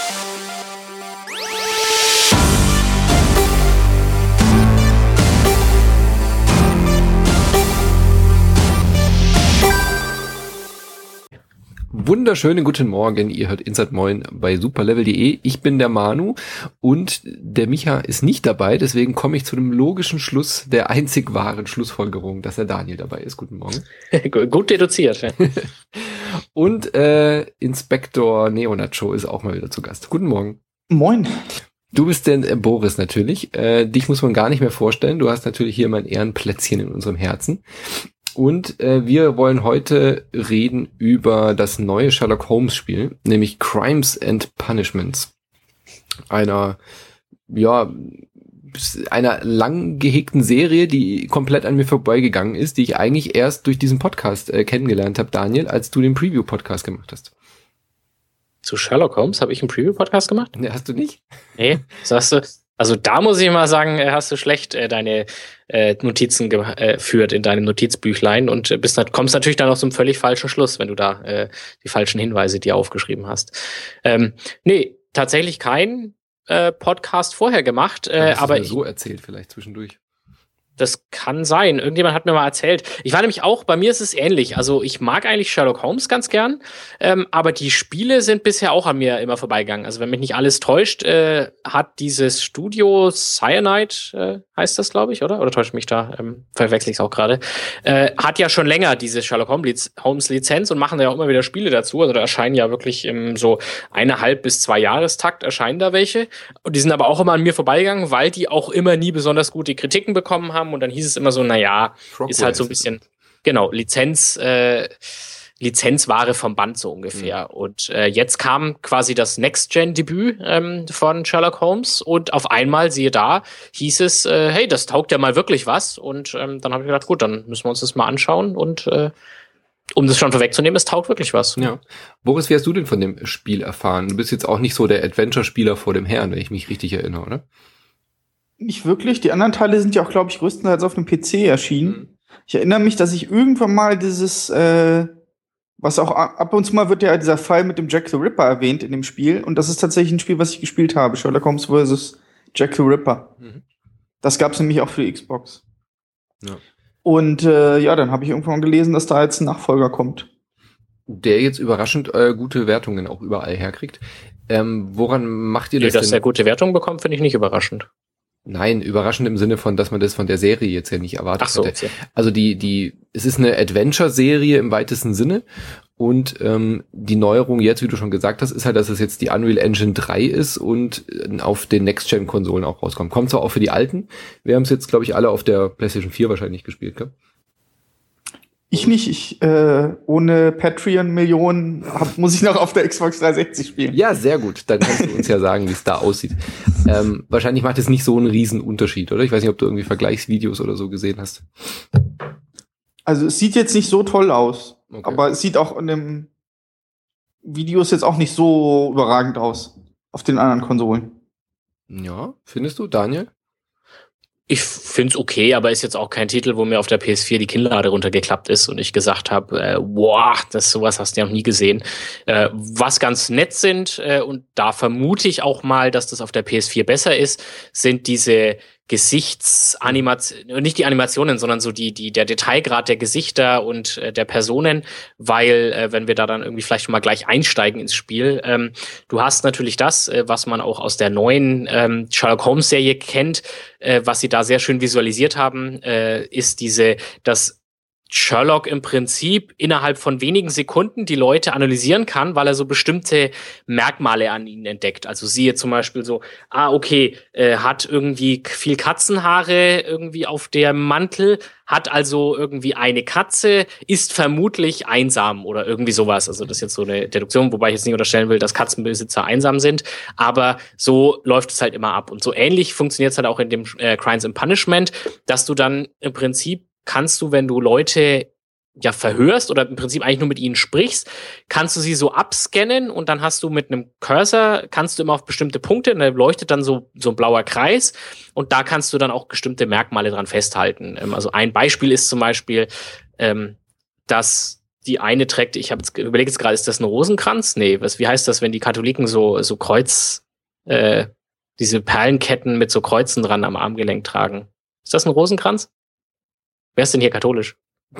Wunderschönen guten Morgen, ihr hört Inside Moin bei superlevel.de. Ich bin der Manu und der Micha ist nicht dabei, deswegen komme ich zu dem logischen Schluss der einzig wahren Schlussfolgerung, dass der Daniel dabei ist. Guten Morgen. Gut deduziert. Und Inspektor Neonacho ist auch mal wieder zu Gast. Guten Morgen. Moin. Du bist der Boris natürlich. Dich muss man gar nicht mehr vorstellen. Du hast natürlich hier mein Ehrenplätzchen in unserem Herzen. Und wir wollen heute reden über das neue Sherlock Holmes Spiel, nämlich Crimes and Punishments. Einer lang gehegten Serie, die komplett an mir vorbeigegangen ist, die ich eigentlich erst durch diesen Podcast kennengelernt habe, Daniel, als du den Preview-Podcast gemacht hast. Zu Sherlock Holmes habe ich einen Preview-Podcast gemacht? Ne, hast du nicht? Nee, sagst du. Also da muss ich mal sagen, hast du schlecht deine Notizen geführt in deinem Notizbüchlein und kommst natürlich dann auch zum völlig falschen Schluss, wenn du da die falschen Hinweise dir aufgeschrieben hast. Nee, tatsächlich kein Podcast vorher gemacht. Aber so erzählt vielleicht zwischendurch. Das kann sein. Irgendjemand hat mir mal erzählt. Ich war nämlich auch, bei mir ist es ähnlich. Also ich mag eigentlich Sherlock Holmes ganz gern, aber die Spiele sind bisher auch an mir immer vorbeigegangen. Also wenn mich nicht alles täuscht, hat dieses Studio Cyanide, heißt das, glaube ich, oder? Oder täuscht mich da? Verwechsel ich es auch gerade. Hat ja schon länger diese Sherlock Holmes Lizenz und machen ja auch immer wieder Spiele dazu. Also da erscheinen ja wirklich im so 1,5 bis 2 Jahrestakt erscheinen da welche. Und die sind aber auch immer an mir vorbeigegangen, weil die auch immer nie besonders gute Kritiken bekommen haben. Und dann hieß es immer so, naja, ist halt so ein bisschen, genau, Lizenzware vom Band so ungefähr. Mhm. Und jetzt kam quasi das Next-Gen-Debüt von Sherlock Holmes und auf einmal, siehe da, hieß es, hey, das taugt ja mal wirklich was. Und dann habe ich gedacht, gut, dann müssen wir uns das mal anschauen und um das schon vorwegzunehmen, es taugt wirklich was. Ja. Boris, wie hast du denn von dem Spiel erfahren? Du bist jetzt auch nicht so der Adventure-Spieler vor dem Herrn, wenn ich mich richtig erinnere, oder? Nicht wirklich. Die anderen Teile sind ja auch, glaube ich, größtenteils auf dem PC erschienen. Mhm. Ich erinnere mich, dass ich irgendwann mal dieses, was auch ab und zu mal wird ja dieser Fall mit dem Jack the Ripper erwähnt in dem Spiel. Und das ist tatsächlich ein Spiel, was ich gespielt habe. Sherlock Holmes vs. Jack the Ripper. Mhm. Das gab's nämlich auch für die Xbox. Ja. Und dann habe ich irgendwann gelesen, dass da jetzt ein Nachfolger kommt. Der jetzt überraschend gute Wertungen auch überall herkriegt. Woran macht ihr das denn? Dass er gute Wertungen bekommt, finde ich nicht überraschend. Nein, überraschend im Sinne von, dass man das von der Serie jetzt ja nicht erwartet hätte. Okay. Also es ist eine Adventure-Serie im weitesten Sinne und die Neuerung jetzt, wie du schon gesagt hast, ist halt, dass es jetzt die Unreal Engine 3 ist und auf den Next-Gen-Konsolen auch rauskommt. Kommt zwar auch für die alten, wir haben es jetzt, glaube ich, alle auf der PlayStation 4 wahrscheinlich gespielt, gell? Ich nicht. Ohne Patreon-Millionen muss ich noch auf der Xbox 360 spielen. Ja, sehr gut. Dann kannst du uns ja sagen, wie es da aussieht. Wahrscheinlich macht es nicht so einen riesen Unterschied, oder? Ich weiß nicht, ob du irgendwie Vergleichsvideos oder so gesehen hast. Also es sieht jetzt nicht so toll aus. Okay. Aber es sieht auch in dem Videos jetzt auch nicht so überragend aus. Auf den anderen Konsolen. Ja, findest du, Daniel? Ich find's okay, aber ist jetzt auch kein Titel, wo mir auf der PS4 die Kinnlade runtergeklappt ist und ich gesagt habe, sowas hast du ja noch nie gesehen. Was ganz nett sind, und da vermute ich auch mal, dass das auf der PS4 besser ist, sind diese Gesichtsanimationen, nicht die Animationen, sondern so der Detailgrad der Gesichter und der Personen, weil, wenn wir da dann irgendwie vielleicht schon mal gleich einsteigen ins Spiel, du hast natürlich das, was man auch aus der neuen Sherlock Holmes Serie kennt, was sie da sehr schön visualisiert haben, ist dass Sherlock im Prinzip innerhalb von wenigen Sekunden die Leute analysieren kann, weil er so bestimmte Merkmale an ihnen entdeckt. Also siehe zum Beispiel so, hat irgendwie viel Katzenhaare irgendwie auf dem Mantel, hat also irgendwie eine Katze, ist vermutlich einsam oder irgendwie sowas. Also das ist jetzt so eine Deduktion, wobei ich jetzt nicht unterstellen will, dass Katzenbesitzer einsam sind. Aber so läuft es halt immer ab. Und so ähnlich funktioniert es halt auch in dem Crimes and Punishment, dass du dann im Prinzip kannst du, wenn du Leute ja verhörst oder im Prinzip eigentlich nur mit ihnen sprichst, kannst du sie so abscannen und dann hast du mit einem Cursor, kannst du immer auf bestimmte Punkte, und da leuchtet dann so ein blauer Kreis und da kannst du dann auch bestimmte Merkmale dran festhalten. Also ein Beispiel ist zum Beispiel, dass die eine trägt, ich habe überlegt jetzt gerade, ist das ein Rosenkranz? Nee, wie heißt das, wenn die Katholiken so Kreuz, diese Perlenketten mit so Kreuzen dran am Armgelenk tragen? Ist das ein Rosenkranz? Wer ist denn hier katholisch?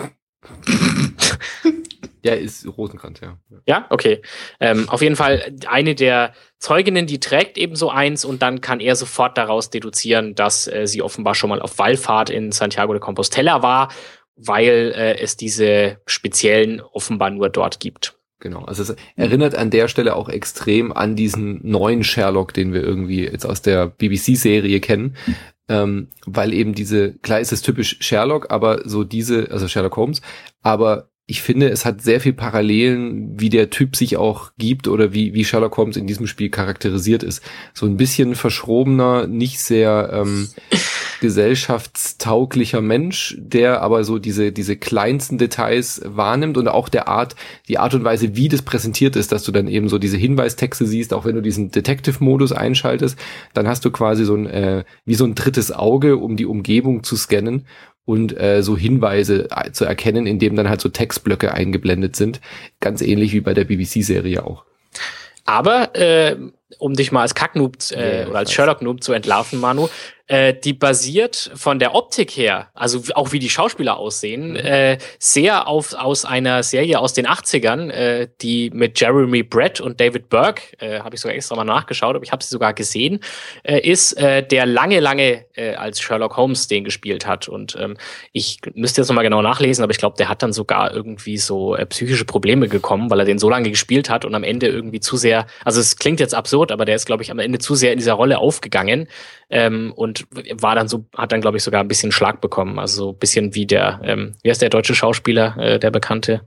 Ja, ist Rosenkranz, ja. Ja, okay. Auf jeden Fall eine der Zeuginnen, die trägt eben so eins und dann kann er sofort daraus deduzieren, dass sie offenbar schon mal auf Wallfahrt in Santiago de Compostela war, weil es diese speziellen offenbar nur dort gibt. Genau, also es erinnert an der Stelle auch extrem an diesen neuen Sherlock, den wir irgendwie jetzt aus der BBC-Serie kennen, weil eben klar ist es typisch Sherlock, aber also Sherlock Holmes, aber ich finde, es hat sehr viel Parallelen, wie der Typ sich auch gibt oder wie Sherlock Holmes in diesem Spiel charakterisiert ist. So ein bisschen verschrobener, nicht sehr gesellschaftstauglicher Mensch, der aber so diese kleinsten Details wahrnimmt und auch die Art und Weise, wie das präsentiert ist, dass du dann eben so diese Hinweistexte siehst, auch wenn du diesen Detective-Modus einschaltest, dann hast du quasi wie so ein drittes Auge, um die Umgebung zu scannen und so Hinweise zu erkennen, indem dann halt so Textblöcke eingeblendet sind. Ganz ähnlich wie bei der BBC-Serie auch. Aber, um dich mal als Kacknoob oder als Sherlock-Noob zu entlarven, Manu, die basiert von der Optik her, also auch wie die Schauspieler aussehen, sehr aus einer Serie aus den 80ern, die mit Jeremy Brett und David Burke, habe ich sogar extra mal nachgeschaut, aber ich habe sie sogar gesehen, ist der lange als Sherlock Holmes den gespielt hat. Und ich müsste jetzt nochmal genau nachlesen, aber ich glaube, der hat dann sogar irgendwie so psychische Probleme bekommen, weil er den so lange gespielt hat und am Ende irgendwie zu sehr, also es klingt jetzt absurd, aber der ist, glaube ich, am Ende zu sehr in dieser Rolle aufgegangen und hat dann, glaube ich, sogar ein bisschen Schlag bekommen. Also so ein bisschen wie der, wie heißt der deutsche Schauspieler, der Bekannte?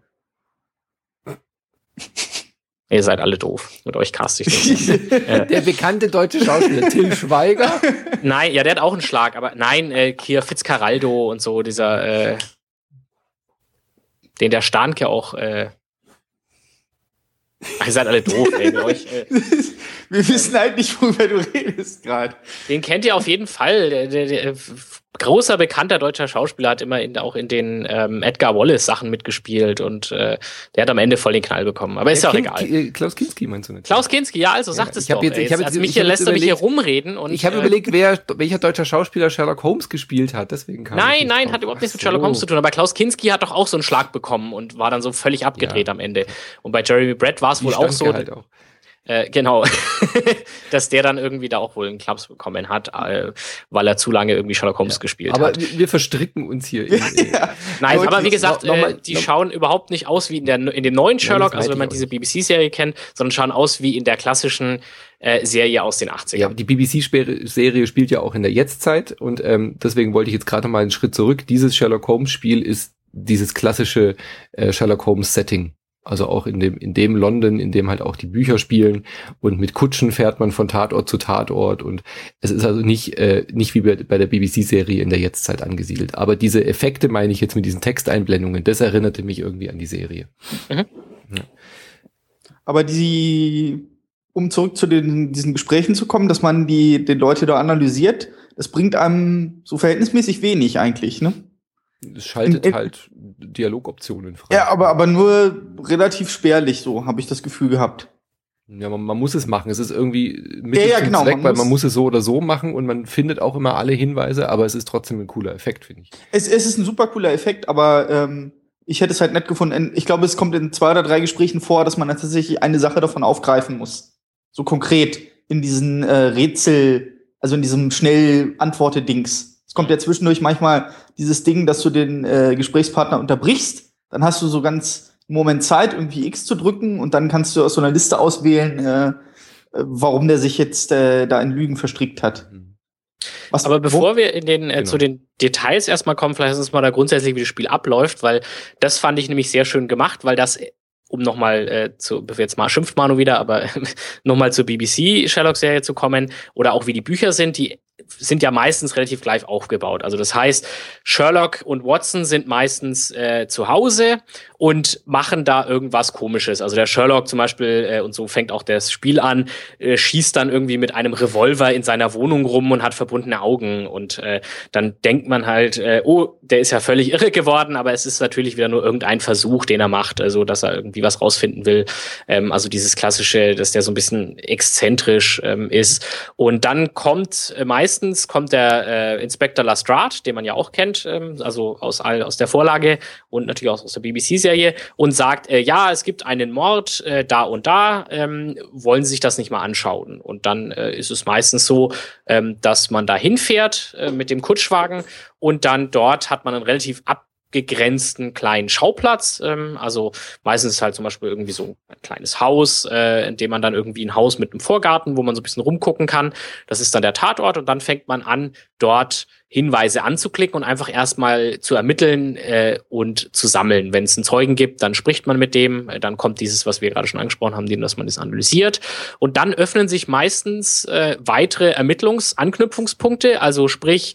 Ihr seid alle doof. Mit euch cast ich nicht. Der bekannte deutsche Schauspieler, Till Schweiger? Nein, ja, der hat auch einen Schlag, aber nein, hier Fitzcarraldo und so, dieser, den der Starnke auch, ihr seid alle doof, ey. Wir wissen halt nicht, worüber du redest gerade. Den kennt ihr auf jeden Fall. Der großer, bekannter deutscher Schauspieler hat immer auch in den Edgar Wallace-Sachen mitgespielt und der hat am Ende voll den Knall bekommen. Aber ist ja auch egal. Klaus Kinski meinst du nicht? Klaus Kinski, ja, also sagt es doch. Lässt er mich hier rumreden. Und, ich habe überlegt, welcher deutscher Schauspieler Sherlock Holmes gespielt hat. Deswegen kam Nein, hat überhaupt nichts mit Sherlock Holmes zu tun. Aber Klaus Kinski hat doch auch so einen Schlag bekommen und war dann so völlig abgedreht am Ende. Und bei Jeremy Brett war es wohl auch so. Halt auch. Genau, dass der dann irgendwie da auch wohl einen Klaps bekommen hat, weil er zu lange irgendwie Sherlock Holmes gespielt hat. Aber wir verstricken uns hier. Nein, aber wie gesagt, die schauen überhaupt nicht aus wie in dem neuen Sherlock, also wenn man diese BBC-Serie kennt, sondern schauen aus wie in der klassischen Serie aus den 80ern. Ja, die BBC-Serie spielt ja auch in der Jetztzeit und deswegen wollte ich jetzt gerade mal einen Schritt zurück. Dieses Sherlock Holmes-Spiel ist dieses klassische Sherlock Holmes-Setting. Also auch in dem London, in dem halt auch die Bücher spielen und mit Kutschen fährt man von Tatort zu Tatort und es ist also nicht wie bei der BBC-Serie in der Jetztzeit angesiedelt. Aber diese Effekte meine ich jetzt mit diesen Texteinblendungen, das erinnerte mich irgendwie an die Serie. Mhm. Ja. Aber um zurück zu diesen Gesprächen zu kommen, dass man die Leute da analysiert, das bringt einem so verhältnismäßig wenig eigentlich, ne? Es schaltet halt Dialogoptionen frei. Ja, aber nur relativ spärlich, so habe ich das Gefühl gehabt. Ja, man muss es machen. Es ist irgendwie Mittel zum Zweck, weil man muss es so oder so machen und man findet auch immer alle Hinweise, aber es ist trotzdem ein cooler Effekt, finde ich. Es ist ein super cooler Effekt, aber ich hätte es halt nett gefunden. Ich glaube, es kommt in 2 oder 3 Gesprächen vor, dass man dann tatsächlich eine Sache davon aufgreifen muss. So konkret in diesen Rätsel, also in diesem Schnell-Antworte-Dings. Es kommt ja zwischendurch manchmal dieses Ding, dass du den Gesprächspartner unterbrichst. Dann hast du so ganz einen Moment Zeit, irgendwie X zu drücken und dann kannst du aus so einer Liste auswählen, warum der sich jetzt da in Lügen verstrickt hat. Aber bevor wir zu den Details erstmal kommen, vielleicht ist es mal da grundsätzlich, wie das Spiel abläuft, weil das fand ich nämlich sehr schön gemacht, weil das, um nochmal jetzt mal schimpft Manu wieder, aber nochmal zur BBC-Sherlock-Serie zu kommen oder auch wie die Bücher sind, die sind ja meistens relativ gleich aufgebaut. Also das heißt, Sherlock und Watson sind meistens zu Hause und machen da irgendwas Komisches. Also der Sherlock zum Beispiel, und so fängt auch das Spiel an, schießt dann irgendwie mit einem Revolver in seiner Wohnung rum und hat verbundene Augen. Und dann denkt man halt, oh, der ist ja völlig irre geworden, aber es ist natürlich wieder nur irgendein Versuch, den er macht, also dass er irgendwie was rausfinden will. Also dieses klassische, dass der so ein bisschen exzentrisch ist. Und dann kommt der Inspector Lestrade, den man ja auch kennt, also aus der Vorlage und natürlich auch aus der BBC-Serie, und sagt, ja, es gibt einen Mord da und da, wollen Sie sich das nicht mal anschauen? Und dann ist es meistens so, dass man da hinfährt mit dem Kutschwagen und dann dort hat man einen relativ abgegrenzten kleinen Schauplatz. Also meistens ist halt zum Beispiel irgendwie so ein kleines Haus, in dem man dann irgendwie ein Haus mit einem Vorgarten, wo man so ein bisschen rumgucken kann. Das ist dann der Tatort und dann fängt man an, dort Hinweise anzuklicken und einfach erstmal zu ermitteln und zu sammeln. Wenn es einen Zeugen gibt, dann spricht man mit dem, dann kommt dieses, was wir gerade schon angesprochen haben, dass man das analysiert. Und dann öffnen sich meistens weitere Ermittlungsanknüpfungspunkte, also sprich,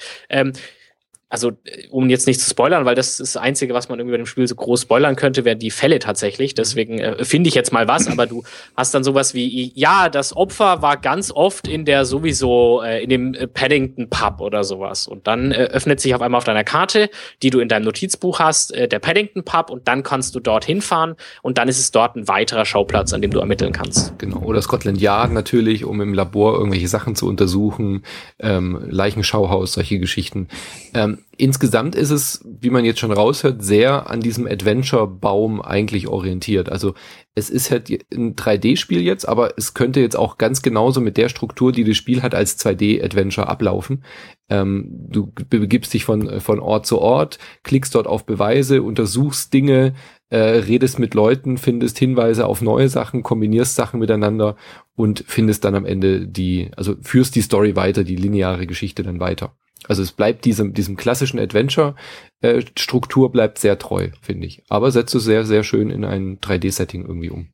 um jetzt nicht zu spoilern, weil das ist das Einzige, was man irgendwie bei dem Spiel so groß spoilern könnte, wären die Fälle tatsächlich. Deswegen finde ich jetzt mal was, aber du hast dann sowas wie, ja, das Opfer war ganz oft in dem Paddington Pub oder sowas. Und dann öffnet sich auf einmal auf deiner Karte, die du in deinem Notizbuch hast, der Paddington Pub und dann kannst du dorthin fahren und dann ist es dort ein weiterer Schauplatz, an dem du ermitteln kannst. Genau. Oder Scotland Yard natürlich, um im Labor irgendwelche Sachen zu untersuchen, Leichenschauhaus, solche Geschichten. Insgesamt ist es, wie man jetzt schon raushört, sehr an diesem Adventure-Baum eigentlich orientiert. Also es ist halt ein 3D-Spiel jetzt, aber es könnte jetzt auch ganz genauso mit der Struktur, die das Spiel hat, als 2D-Adventure ablaufen. Du begibst dich von Ort zu Ort, klickst dort auf Beweise, untersuchst Dinge, redest mit Leuten, findest Hinweise auf neue Sachen, kombinierst Sachen miteinander und findest dann am Ende führst die Story weiter, die lineare Geschichte dann weiter. Also es bleibt diesem klassischen Adventure-Struktur bleibt sehr treu, finde ich. Aber setzt es sehr, sehr schön in ein 3D-Setting irgendwie um.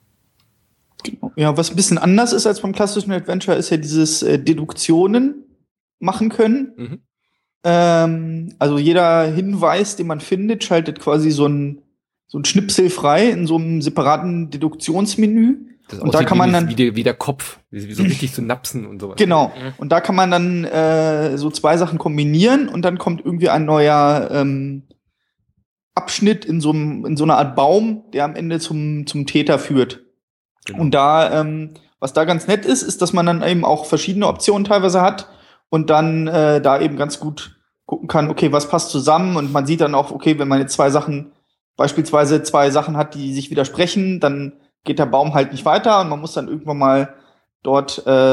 Ja, was ein bisschen anders ist als beim klassischen Adventure, ist ja dieses Deduktionen machen können. Also jeder Hinweis, den man findet, schaltet quasi so ein Schnipsel frei in so einem separaten Deduktionsmenü. Das und da kann man dann wie der Kopf, wie so richtig zu napsen und sowas. Genau. Und da kann man dann so zwei Sachen kombinieren und dann kommt irgendwie ein neuer Abschnitt in so einer Art Baum, der am Ende zum Täter führt. Genau. Und da was da ganz nett ist, dass man dann eben auch verschiedene Optionen teilweise hat und dann da eben ganz gut gucken kann, okay, was passt zusammen, und man sieht dann auch, okay, wenn man jetzt beispielsweise zwei Sachen hat, die sich widersprechen, dann geht der Baum halt nicht weiter und man muss dann irgendwann mal dort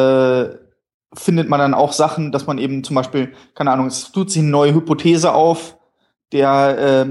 findet man dann auch Sachen, dass man eben zum Beispiel, keine Ahnung, es tut sich eine neue Hypothese auf, der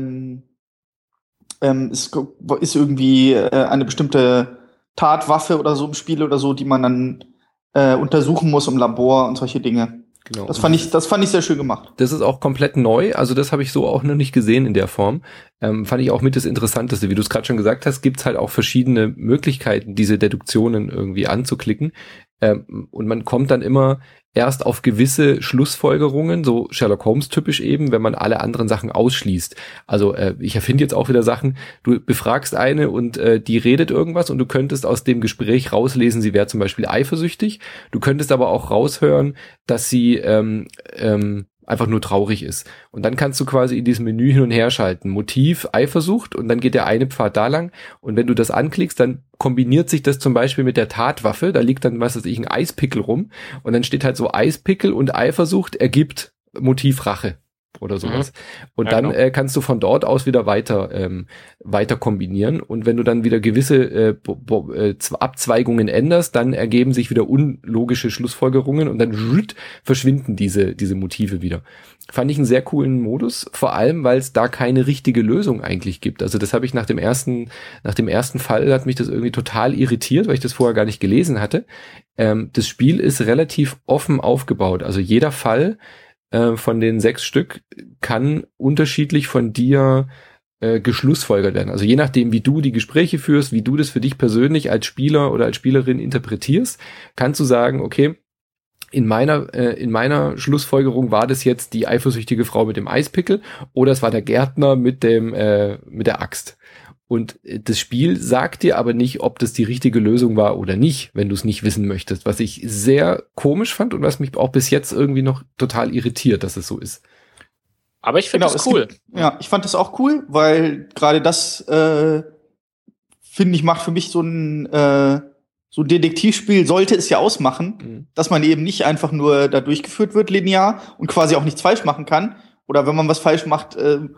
ist irgendwie eine bestimmte Tatwaffe oder so im Spiel oder so, die man dann untersuchen muss im Labor und solche Dinge. Genau. Das fand ich sehr schön gemacht. Das ist auch komplett neu, also das habe ich so auch noch nicht gesehen in der Form. Fand ich auch mit das Interessanteste. Wie du es gerade schon gesagt hast, gibt's halt auch verschiedene Möglichkeiten, diese Deduktionen irgendwie anzuklicken. Und man kommt dann immer erst auf gewisse Schlussfolgerungen, so Sherlock Holmes typisch eben, wenn man alle anderen Sachen ausschließt. Also ich erfinde jetzt auch wieder Sachen, du befragst eine und die redet irgendwas und du könntest aus dem Gespräch rauslesen, sie wäre zum Beispiel eifersüchtig. Du könntest aber auch raushören, dass sie einfach nur traurig ist. Und dann kannst du quasi in diesem Menü hin und her schalten. Motiv, Eifersucht, und dann geht der eine Pfad da lang. Und wenn du das anklickst, dann kombiniert sich das zum Beispiel mit der Tatwaffe. Da liegt dann, was weiß ich, ein Eispickel rum. Und dann steht halt so Eispickel und Eifersucht ergibt Motiv Rache oder sowas. Und dann kannst du von dort aus wieder weiter kombinieren. Und wenn du dann wieder gewisse Abzweigungen änderst, dann ergeben sich wieder unlogische Schlussfolgerungen und dann verschwinden diese Motive wieder. Fand ich einen sehr coolen Modus, vor allem, weil es da keine richtige Lösung eigentlich gibt. Also das habe ich nach dem ersten Fall hat mich das irgendwie total irritiert, weil ich das vorher gar nicht gelesen hatte. Das Spiel ist relativ offen aufgebaut. Also jeder Fall von den 6 Stück kann unterschiedlich von dir geschlussfolgert werden. Also je nachdem, wie du die Gespräche führst, wie du das für dich persönlich als Spieler oder als Spielerin interpretierst, kannst du sagen, okay, in meiner Schlussfolgerung war das jetzt die eifersüchtige Frau mit dem Eispickel oder es war der Gärtner mit der Axt. Und das Spiel sagt dir aber nicht, ob das die richtige Lösung war oder nicht, wenn du es nicht wissen möchtest, was ich sehr komisch fand und was mich auch bis jetzt irgendwie noch total irritiert, dass es so ist. Aber ich finde das cool. Ich fand das auch cool, weil gerade das, finde ich, macht für mich so ein Detektivspiel, sollte es ja ausmachen, dass man eben nicht einfach nur da durchgeführt wird linear und quasi auch nichts falsch machen kann. Oder wenn man was falsch macht,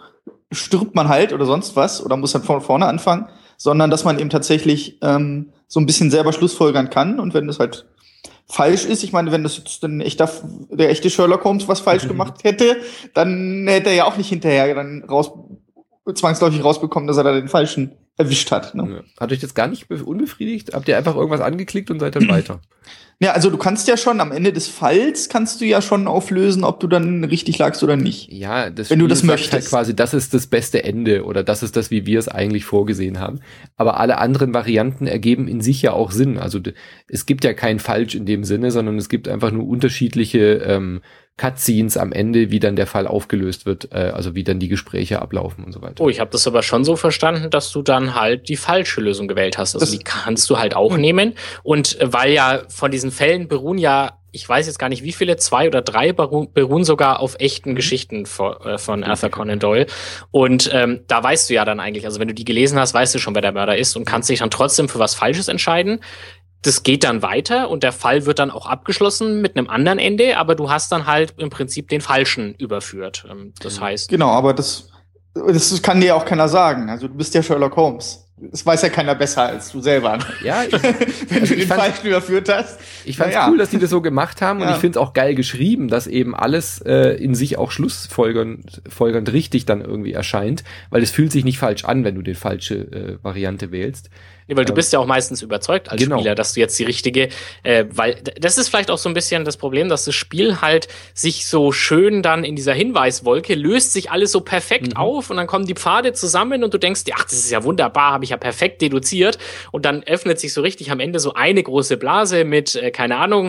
stirbt man halt oder sonst was oder muss dann von vorne anfangen, sondern dass man eben tatsächlich so ein bisschen selber schlussfolgern kann. Und wenn das halt falsch ist, ich meine, wenn das jetzt der echte Sherlock Holmes was falsch gemacht hätte, dann hätte er ja auch nicht hinterher dann zwangsläufig rausbekommen, dass er da den falschen erwischt hat. Ne? Ja. Hat euch das gar nicht unbefriedigt? Habt ihr einfach irgendwas angeklickt und seid dann weiter? Ja, also du kannst ja schon am Ende des Falls kannst du ja schon auflösen, ob du dann richtig lagst oder nicht. Ja, wenn du das möchtest. Halt quasi, das ist das beste Ende oder das ist das, wie wir es eigentlich vorgesehen haben. Aber alle anderen Varianten ergeben in sich ja auch Sinn. Also es gibt ja kein Falsch in dem Sinne, sondern es gibt einfach nur unterschiedliche Cutscenes am Ende, wie dann der Fall aufgelöst wird, also wie dann die Gespräche ablaufen und so weiter. Oh, ich habe das aber schon so verstanden, dass du dann halt die falsche Lösung gewählt hast. Also die kannst du halt auch nehmen. Und weil ja von diesen Fällen beruhen ja, ich weiß jetzt gar nicht wie viele, 2 oder 3 beruhen sogar auf echten Geschichten von Arthur Conan Doyle. Und da weißt du ja dann eigentlich, also wenn du die gelesen hast, weißt du schon, wer der Mörder ist und kannst dich dann trotzdem für was Falsches entscheiden. Das geht dann weiter und der Fall wird dann auch abgeschlossen mit einem anderen Ende, aber du hast dann halt im Prinzip den Falschen überführt. Das heißt. Genau, aber das kann dir auch keiner sagen. Also du bist ja Sherlock Holmes. Das weiß ja keiner besser als du selber. Ja, wenn du den Falschen überführt hast. Ich fand's cool, dass die das so gemacht haben und ich find's auch geil geschrieben, dass eben alles in sich auch schlussfolgernd richtig dann irgendwie erscheint, weil es fühlt sich nicht falsch an, wenn du die falsche Variante wählst. Nee, weil du bist ja auch meistens überzeugt als Spieler, dass du jetzt die richtige, weil das ist vielleicht auch so ein bisschen das Problem, dass das Spiel halt sich so schön dann in dieser Hinweiswolke löst sich alles so perfekt auf und dann kommen die Pfade zusammen und du denkst, ach, das ist ja wunderbar, habe ich ja perfekt deduziert und dann öffnet sich so richtig am Ende so eine große Blase mit, keine Ahnung,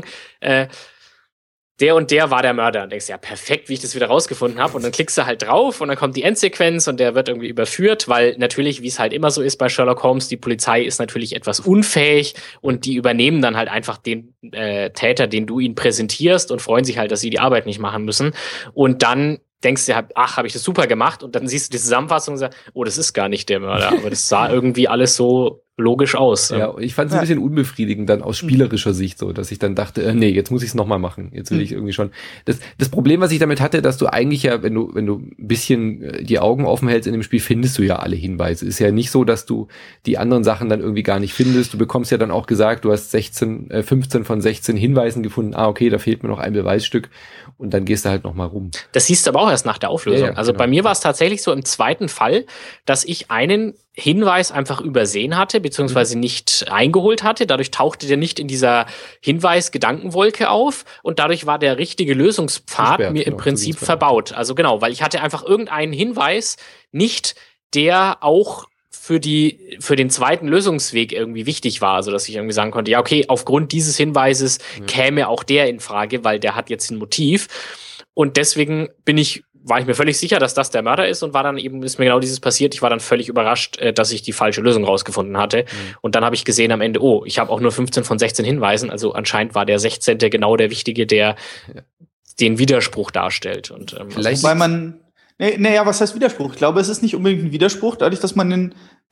der und der war der Mörder. Und denkst, ja, perfekt, wie ich das wieder rausgefunden habe. Und dann klickst du halt drauf und dann kommt die Endsequenz und der wird irgendwie überführt, weil natürlich, wie es halt immer so ist bei Sherlock Holmes, die Polizei ist natürlich etwas unfähig und die übernehmen dann halt einfach den Täter, den du ihnen präsentierst und freuen sich halt, dass sie die Arbeit nicht machen müssen. Und dann denkst du, ach, habe ich das super gemacht? Und dann siehst du die Zusammenfassung und sagst, oh, das ist gar nicht der Mörder. Aber das sah irgendwie alles so logisch aus. Ja, ich fand es ein bisschen unbefriedigend dann aus spielerischer Sicht so, dass ich dann dachte, nee, jetzt muss ich es nochmal machen. Jetzt will ich irgendwie schon. Das Problem, was ich damit hatte, dass du eigentlich ja, wenn du ein bisschen die Augen offen hältst in dem Spiel, findest du ja alle Hinweise. Ist ja nicht so, dass du die anderen Sachen dann irgendwie gar nicht findest. Du bekommst ja dann auch gesagt, du hast 15 von 16 Hinweisen gefunden. Ah, okay, da fehlt mir noch ein Beweisstück. Und dann gehst du halt nochmal rum. Das siehst du aber auch erst nach der Auflösung. Ja, also genau. Bei mir war es tatsächlich so im zweiten Fall, dass ich einen Hinweis einfach übersehen hatte, beziehungsweise nicht eingeholt hatte. Dadurch tauchte der nicht in dieser Hinweis-Gedankenwolke auf und dadurch war der richtige Lösungspfad mir im Prinzip verbaut. Also genau, weil ich hatte einfach irgendeinen Hinweis nicht, der auch für den zweiten Lösungsweg irgendwie wichtig war, also dass ich irgendwie sagen konnte, ja, okay, aufgrund dieses Hinweises käme auch der in Frage, weil der hat jetzt ein Motiv. Und deswegen war ich mir völlig sicher, dass das der Mörder ist und ist mir genau dieses passiert. Ich war dann völlig überrascht, dass ich die falsche Lösung rausgefunden hatte. Und dann habe ich gesehen am Ende, ich habe auch nur 15 von 16 Hinweisen, also anscheinend war der 16. genau der Wichtige, der den Widerspruch darstellt. Und vielleicht weil man naja, was heißt Widerspruch? Ich glaube, es ist nicht unbedingt ein Widerspruch, dadurch, dass man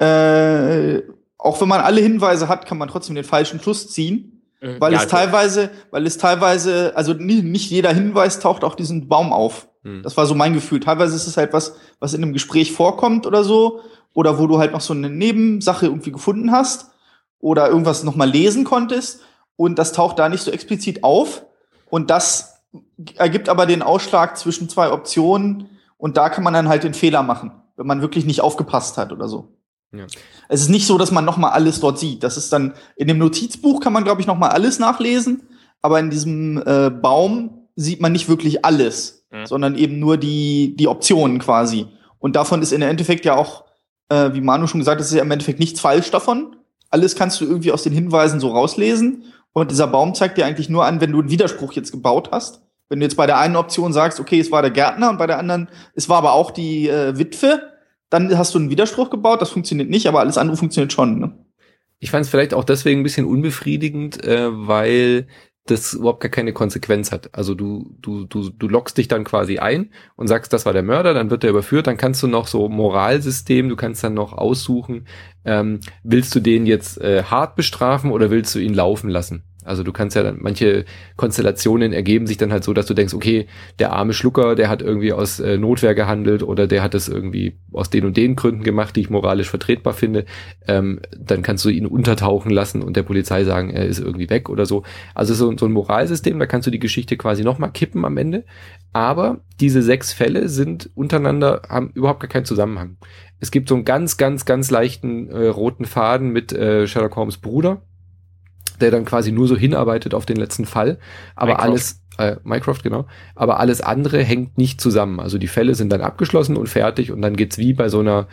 auch wenn man alle Hinweise hat, kann man trotzdem den falschen Schluss ziehen. Weil es teilweise, also nicht jeder Hinweis taucht auf diesen Baum auf. Das war so mein Gefühl. Teilweise ist es halt was in einem Gespräch vorkommt oder so. Oder wo du halt noch so eine Nebensache irgendwie gefunden hast. Oder irgendwas noch mal lesen konntest. Und das taucht da nicht so explizit auf. Und das ergibt aber den Ausschlag zwischen 2 Optionen. Und da kann man dann halt den Fehler machen, wenn man wirklich nicht aufgepasst hat oder so. Ja. Es ist nicht so, dass man noch mal alles dort sieht. Das ist dann in dem Notizbuch kann man, glaube ich, noch mal alles nachlesen. Aber in diesem Baum sieht man nicht wirklich alles, sondern eben nur die Optionen quasi. Und davon ist in der Endeffekt ja auch, wie Manu schon gesagt hat, ist ja im Endeffekt nichts falsch davon. Alles kannst du irgendwie aus den Hinweisen so rauslesen. Und dieser Baum zeigt dir eigentlich nur an, wenn du einen Widerspruch jetzt gebaut hast. Wenn du jetzt bei der einen Option sagst, okay, es war der Gärtner und bei der anderen, es war aber auch die Witwe, dann hast du einen Widerspruch gebaut, das funktioniert nicht, aber alles andere funktioniert schon, ne? Ich fand es vielleicht auch deswegen ein bisschen unbefriedigend, weil das überhaupt gar keine Konsequenz hat. Also du loggst dich dann quasi ein und sagst, das war der Mörder, dann wird der überführt, dann kannst du noch so Moralsystem, du kannst dann noch aussuchen, willst du den jetzt hart bestrafen oder willst du ihn laufen lassen? Also du kannst ja dann, manche Konstellationen ergeben sich dann halt so, dass du denkst, okay, der arme Schlucker, der hat irgendwie aus Notwehr gehandelt oder der hat das irgendwie aus den und den Gründen gemacht, die ich moralisch vertretbar finde. Dann kannst du ihn untertauchen lassen und der Polizei sagen, er ist irgendwie weg oder so. Also so ein Moralsystem, da kannst du die Geschichte quasi nochmal kippen am Ende. Aber diese 6 Fälle sind untereinander, haben überhaupt gar keinen Zusammenhang. Es gibt so einen ganz, ganz, ganz leichten roten Faden mit Sherlock Holmes' Bruder, der dann quasi nur so hinarbeitet auf den letzten Fall. Aber Mycroft, genau. Aber alles andere hängt nicht zusammen. Also die Fälle sind dann abgeschlossen und fertig und dann geht's wie bei so einer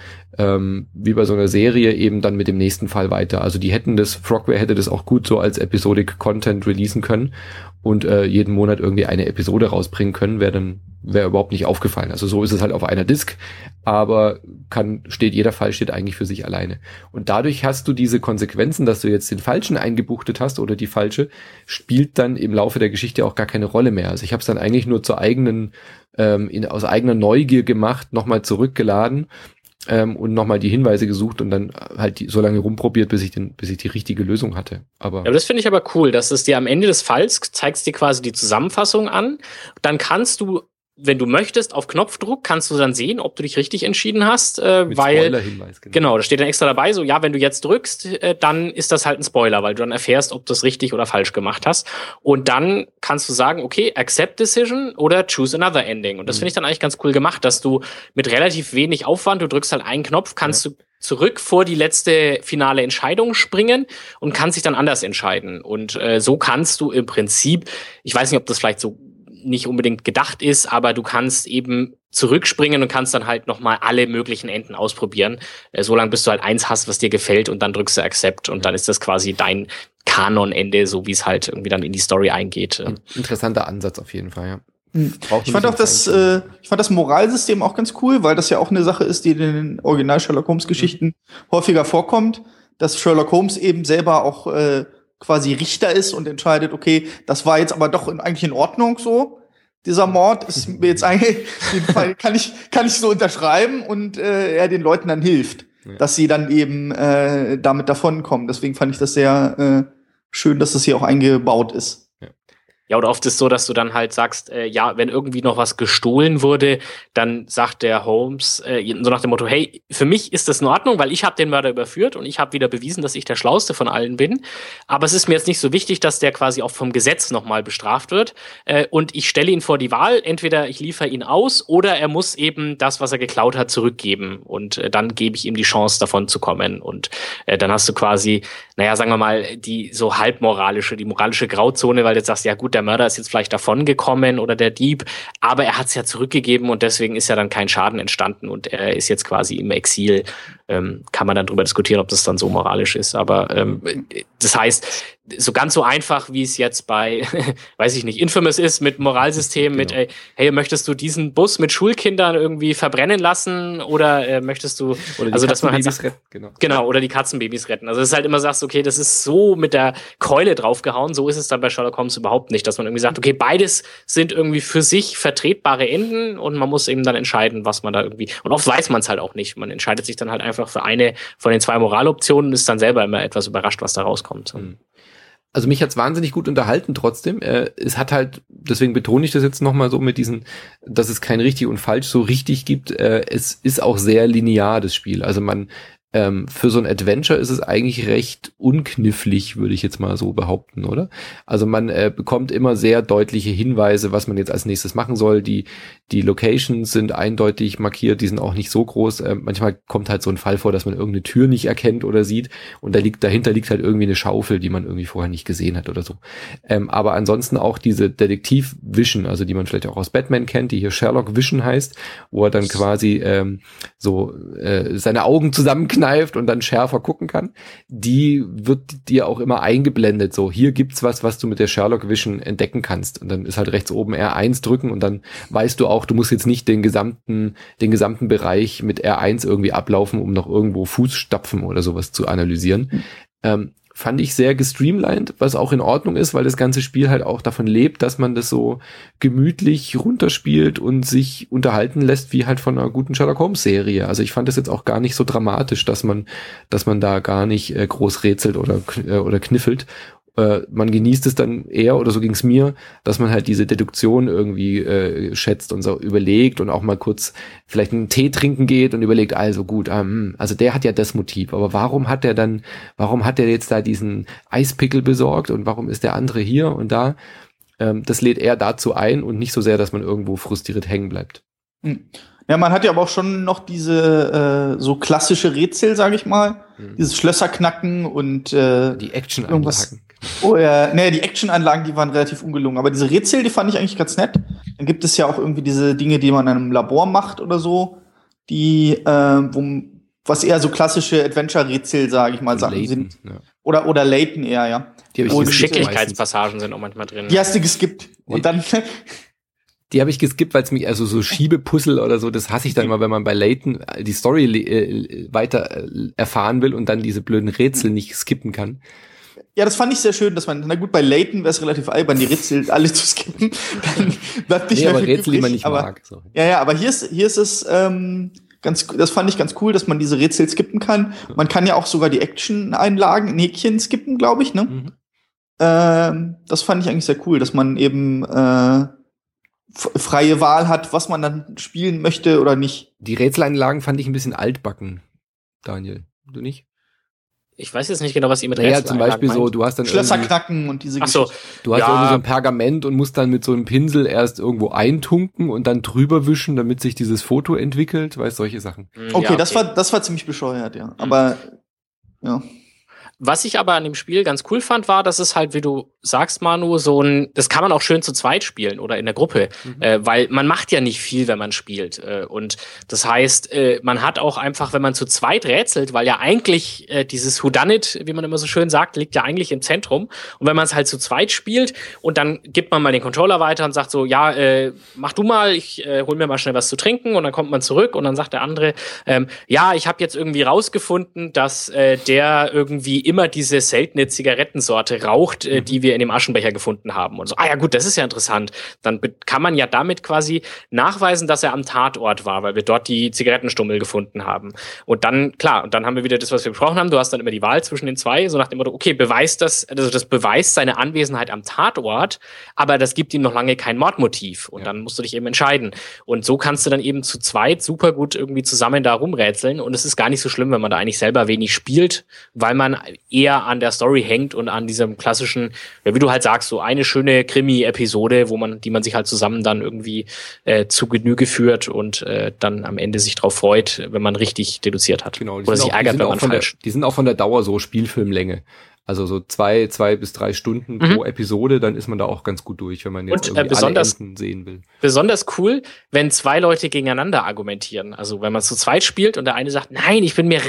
Serie eben dann mit dem nächsten Fall weiter. Also Frogware hätte das auch gut so als Episodic Content releasen können und jeden Monat irgendwie eine Episode rausbringen können, wäre überhaupt nicht aufgefallen. Also so ist es halt auf einer Disk, aber jeder Fall steht eigentlich für sich alleine. Und dadurch hast du diese Konsequenzen, dass du jetzt den Falschen eingebuchtet hast oder die falsche, spielt dann im Laufe der Geschichte auch gar keine Rolle mehr. Also ich habe es dann eigentlich nur aus eigener Neugier gemacht, nochmal zurückgeladen und nochmal die Hinweise gesucht und dann halt so lange rumprobiert, bis ich die richtige Lösung hatte. Aber das finde ich aber cool, dass es dir am Ende des Falls zeigst dir quasi die Zusammenfassung an. Dann kannst du, wenn du möchtest, auf Knopfdruck kannst du dann sehen, ob du dich richtig entschieden hast, mit weil Spoiler-Hinweis, genau, da steht dann extra dabei, so ja, wenn du jetzt drückst, dann ist das halt ein Spoiler, weil du dann erfährst, ob du es richtig oder falsch gemacht hast. Und dann kannst du sagen, okay, accept decision oder choose another ending. Und das finde ich dann eigentlich ganz cool gemacht, dass du mit relativ wenig Aufwand, du drückst halt einen Knopf, kannst du zurück vor die letzte finale Entscheidung springen und kannst dich dann anders entscheiden. Und so kannst du im Prinzip, ich weiß nicht, ob das vielleicht so nicht unbedingt gedacht ist, aber du kannst eben zurückspringen und kannst dann halt nochmal alle möglichen Enden ausprobieren. Solange bis du halt eins hast, was dir gefällt und dann drückst du Accept und dann ist das quasi dein Kanonende, so wie es halt irgendwie dann in die Story eingeht. Interessanter Ansatz auf jeden Fall, ja. Ich fand das Moralsystem auch ganz cool, weil das ja auch eine Sache ist, die in den Original Sherlock Holmes Geschichten häufiger vorkommt, dass Sherlock Holmes eben selber auch quasi Richter ist und entscheidet, okay, das war jetzt aber doch eigentlich in Ordnung so. Dieser Mord ist mir jetzt eigentlich, den Fall kann ich so unterschreiben und er den Leuten dann hilft, dass sie dann eben damit davonkommen. Deswegen fand ich das sehr schön, dass das hier auch eingebaut ist. Ja, oder oft ist es so, dass du dann halt sagst, ja, wenn irgendwie noch was gestohlen wurde, dann sagt der Holmes so nach dem Motto, hey, für mich ist das in Ordnung, weil ich habe den Mörder überführt und ich habe wieder bewiesen, dass ich der Schlauste von allen bin. Aber es ist mir jetzt nicht so wichtig, dass der quasi auch vom Gesetz nochmal bestraft wird. Und ich stelle ihn vor die Wahl, entweder ich liefere ihn aus oder er muss eben das, was er geklaut hat, zurückgeben. Und dann gebe ich ihm die Chance, davon zu kommen. Und dann hast du quasi, naja, sagen wir mal, die moralische Grauzone, weil du jetzt sagst, ja gut, der Mörder ist jetzt vielleicht davon gekommen oder der Dieb, aber er hat es ja zurückgegeben und deswegen ist ja dann kein Schaden entstanden und er ist jetzt quasi im Exil. Kann man dann drüber diskutieren, ob das dann so moralisch ist, aber das heißt, so ganz so einfach, wie es jetzt bei, weiß ich nicht, Infamous ist, mit Moralsystem, genau. Mit, hey, möchtest du diesen Bus mit Schulkindern irgendwie verbrennen lassen oder möchtest du, oder also dass man halt sagt, retten, genau, oder die Katzenbabys retten. Also es ist halt immer sagst, okay, das ist so mit der Keule draufgehauen, so ist es dann bei Sherlock Holmes überhaupt nicht, dass man irgendwie sagt, okay, beides sind irgendwie für sich vertretbare Enden und man muss eben dann entscheiden, was man da irgendwie, und oft weiß man es halt auch nicht, man entscheidet sich dann halt einfach für eine von den 2 Moraloptionen und ist dann selber immer etwas überrascht, was da rauskommt. Also mich hat's wahnsinnig gut unterhalten trotzdem. Es hat halt, deswegen betone ich das jetzt nochmal so mit diesen, dass es kein richtig und falsch so richtig gibt. Es ist auch sehr linear, das Spiel. Also für so ein Adventure ist es eigentlich recht unknifflig, würde ich jetzt mal so behaupten, oder? Also man bekommt immer sehr deutliche Hinweise, was man jetzt als nächstes machen soll. Die Locations sind eindeutig markiert, die sind auch nicht so groß. Manchmal kommt halt so ein Fall vor, dass man irgendeine Tür nicht erkennt oder sieht und dahinter liegt halt irgendwie eine Schaufel, die man irgendwie vorher nicht gesehen hat oder so. Aber ansonsten auch diese Detektiv-Vision, also die man vielleicht auch aus Batman kennt, die hier Sherlock Vision heißt, wo er dann quasi seine Augen zusammenkneift zukneift und dann schärfer gucken kann, die wird dir auch immer eingeblendet. So, hier gibt's was du mit der Sherlock Vision entdecken kannst. Und dann ist halt rechts oben R1 drücken und dann weißt du auch, du musst jetzt nicht den gesamten Bereich mit R1 irgendwie ablaufen, um noch irgendwo Fußstapfen oder sowas zu analysieren. Fand ich sehr gestreamlined, was auch in Ordnung ist, weil das ganze Spiel halt auch davon lebt, dass man das so gemütlich runterspielt und sich unterhalten lässt wie halt von einer guten Sherlock Holmes Serie. Also ich fand das jetzt auch gar nicht so dramatisch, dass man da gar nicht groß rätselt oder kniffelt. Man genießt es dann eher, oder so ging's mir, dass man halt diese Deduktion irgendwie schätzt und so überlegt und auch mal kurz vielleicht einen Tee trinken geht und überlegt, also gut, also der hat ja das Motiv, aber warum hat der jetzt da diesen Eispickel besorgt und warum ist der andere hier und da? Das lädt eher dazu ein und nicht so sehr, dass man irgendwo frustriert hängen bleibt. Ja, man hat ja aber auch schon noch diese so klassische Rätsel, sage ich mal. Dieses Schlösserknacken und die Action-Anlagen. Oh ja, die Action-Anlagen, die waren relativ ungelungen. Aber diese Rätsel, die fand ich eigentlich ganz nett. Dann gibt es ja auch irgendwie diese Dinge, die man in einem Labor macht oder so, die, was eher so klassische Adventure-Rätsel, sage ich mal, Sachen sind. Ja. Oder Layton eher, ja. Die Geschicklichkeitspassagen sind auch manchmal drin. Die hast du geskippt. Und dann die habe ich geskippt, weil es mich, also so Schiebepuzzle oder so, das hasse ich dann immer, wenn man bei Layton die Story weiter erfahren will und dann diese blöden Rätsel nicht skippen kann. Ja, das fand ich sehr schön, dass man, na gut, bei Layton wäre es relativ albern, die Rätsel alle zu skippen. Dann bleibt nicht mehr aber viel Rätsel, übrig, die man nicht mag. So. Ja, aber hier ist es das fand ich ganz cool, dass man diese Rätsel skippen kann. Man kann ja auch sogar die Action-Einlagen in Häkchen skippen, glaube ich, ne? Das fand ich eigentlich sehr cool, dass man eben freie Wahl hat, was man dann spielen möchte oder nicht. Die Rätseleinlagen fand ich ein bisschen altbacken, Daniel. Du nicht? Ich weiß jetzt nicht genau, was ihr mit Rätseleinlagen zum Beispiel meint. So, du hast dann Schlösser knacken und diese Geschichte. Du hast irgendwie so ein Pergament und musst dann mit so einem Pinsel erst irgendwo eintunken und dann drüber wischen, damit sich dieses Foto entwickelt, weißt, solche Sachen. Okay, das war ziemlich bescheuert, ja. Aber, ja. Was ich aber an dem Spiel ganz cool fand, war, dass es halt, wie du sagst, Manu, das kann man auch schön zu zweit spielen oder in der Gruppe, weil man macht ja nicht viel, wenn man spielt. Und das heißt, man hat auch einfach, wenn man zu zweit rätselt, weil ja eigentlich dieses Whodunit, wie man immer so schön sagt, liegt ja eigentlich im Zentrum. Und wenn man es halt zu zweit spielt und dann gibt man mal den Controller weiter und sagt so, ja, mach du mal, ich hol mir mal schnell was zu trinken, und dann kommt man zurück und dann sagt der andere, ja, ich habe jetzt irgendwie rausgefunden, dass der irgendwie immer diese seltene Zigarettensorte raucht, die wir in dem Aschenbecher gefunden haben. Und so, ja gut, das ist ja interessant. Dann kann man ja damit quasi nachweisen, dass er am Tatort war, weil wir dort die Zigarettenstummel gefunden haben. Und dann, klar, und dann haben wir wieder das, was wir besprochen haben. Du hast dann immer die Wahl zwischen den zwei, so nach dem Motto, okay, das beweist seine Anwesenheit am Tatort, aber das gibt ihm noch lange kein Mordmotiv. Und dann musst du dich eben entscheiden. Und so kannst du dann eben zu zweit super gut irgendwie zusammen da rumrätseln. Und es ist gar nicht so schlimm, wenn man da eigentlich selber wenig spielt, weil man eher an der Story hängt und an diesem klassischen, ja, wie du halt sagst, so eine schöne Krimi-Episode, die man sich halt zusammen dann irgendwie zu Genüge führt und dann am Ende sich drauf freut, wenn man richtig deduziert hat. Genau, oder sich ärgert, wenn man falsch. Die sind auch von der Dauer so Spielfilmlänge. Also so 2 bis 3 Stunden pro Episode, dann ist man da auch ganz gut durch, wenn man jetzt irgendwie alle Enden sehen will. Besonders cool, wenn zwei Leute gegeneinander argumentieren. Also wenn man zu zweit spielt und der eine sagt, nein,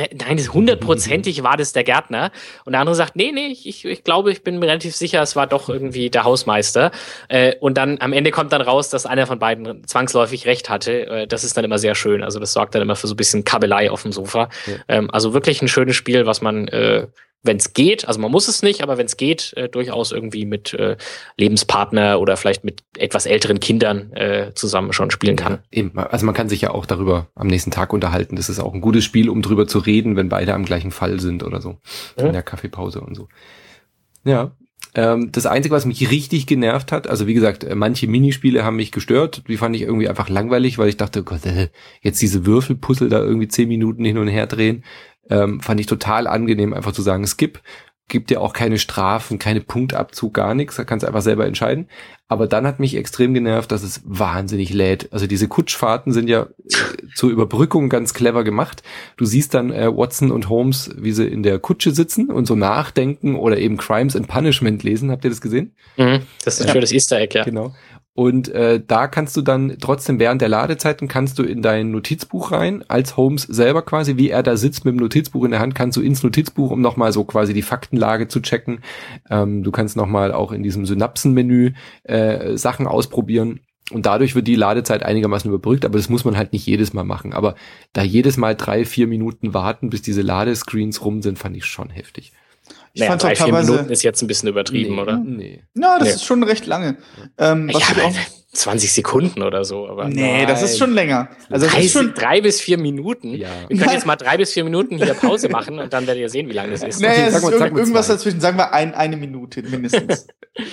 100%ig war das der Gärtner. Und der andere sagt, nee, ich glaube, ich bin mir relativ sicher, es war doch irgendwie der Hausmeister. Und dann am Ende kommt dann raus, dass einer von beiden zwangsläufig recht hatte. Das ist dann immer sehr schön. Also das sorgt dann immer für so ein bisschen Kabelei auf dem Sofa. Ja. Also wirklich ein schönes Spiel, was man wenn es geht, also man muss es nicht, aber wenn es geht, durchaus irgendwie mit Lebenspartner oder vielleicht mit etwas älteren Kindern zusammen schon spielen kann. Ja, eben. Also man kann sich ja auch darüber am nächsten Tag unterhalten. Das ist auch ein gutes Spiel, um drüber zu reden, wenn beide am gleichen Fall sind oder so. In der Kaffeepause und so. Ja. Das Einzige, was mich richtig genervt hat, also wie gesagt, manche Minispiele haben mich gestört, die fand ich irgendwie einfach langweilig, weil ich dachte, Gott, jetzt diese Würfelpuzzle da irgendwie 10 Minuten hin und her drehen, fand ich total angenehm, einfach zu sagen, skip, gibt dir auch keine Strafen, keine Punktabzug, gar nichts, da kannst du einfach selber entscheiden. Aber dann hat mich extrem genervt, dass es wahnsinnig lädt. Also diese Kutschfahrten sind ja zur Überbrückung ganz clever gemacht. Du siehst dann Watson und Holmes, wie sie in der Kutsche sitzen und so nachdenken oder eben Crimes and Punishment lesen. Habt ihr das gesehen? Das ist ein schönes Easter Egg, ja. Genau. Und da kannst du dann trotzdem während der Ladezeiten kannst du in dein Notizbuch rein, als Holmes selber quasi, wie er da sitzt mit dem Notizbuch in der Hand, kannst du ins Notizbuch, um nochmal so quasi die Faktenlage zu checken. Du kannst nochmal auch in diesem Synapsenmenü Sachen ausprobieren. Und dadurch wird die Ladezeit einigermaßen überbrückt, aber das muss man halt nicht jedes Mal machen. Aber da jedes Mal 3-4 Minuten warten, bis diese Ladescreens rum sind, fand ich schon heftig. Ich fand 3-4 Minuten ist jetzt ein bisschen übertrieben, oder? Nee. Na, das ist schon recht lange. Was ja, auch 20 Sekunden oder so. Aber nee, das ist schon länger. Also 3 bis 4 Minuten. Ja. Wir können jetzt mal 3 bis 4 Minuten hier Pause machen und dann werdet ihr sehen, wie lange das ist. Nee, okay, es ist irgendwas dazwischen. Sagen wir eine Minute mindestens.